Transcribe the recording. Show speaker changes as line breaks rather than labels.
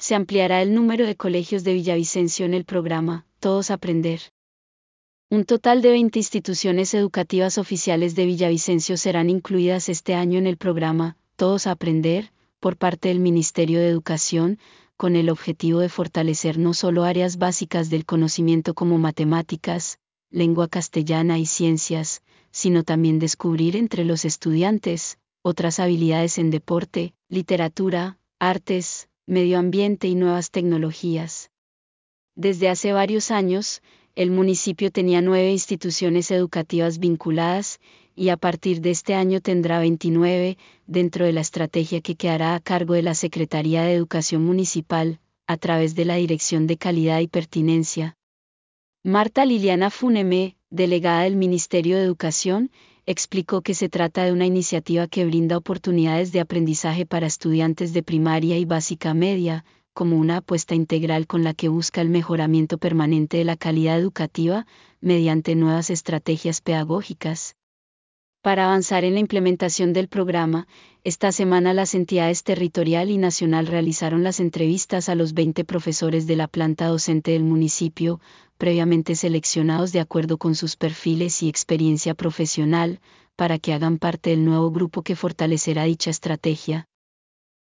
se ampliará el número de colegios de Villavicencio en el programa Todos Aprender. Un total de 20 instituciones educativas oficiales de Villavicencio serán incluidas este año en el programa Todos Aprender, por parte del Ministerio de Educación, con el objetivo de fortalecer no solo áreas básicas del conocimiento como matemáticas, lengua castellana y ciencias, sino también descubrir entre los estudiantes otras habilidades en deporte, literatura, artes, medio ambiente y nuevas tecnologías. Desde hace varios años, el municipio tenía 9 instituciones educativas vinculadas, y a partir de este año tendrá 29, dentro de la estrategia que quedará a cargo de la Secretaría de Educación Municipal, a través de la Dirección de Calidad y Pertinencia. Marta Liliana Funeme, delegada del Ministerio de Educación, explicó que se trata de una iniciativa que brinda oportunidades de aprendizaje para estudiantes de primaria y básica media, como una apuesta integral con la que busca el mejoramiento permanente de la calidad educativa, mediante nuevas estrategias pedagógicas. Para avanzar en la implementación del programa, esta semana las entidades territorial y nacional realizaron las entrevistas a los 20 profesores de la planta docente del municipio, previamente seleccionados de acuerdo con sus perfiles y experiencia profesional, para que hagan parte del nuevo grupo que fortalecerá dicha estrategia.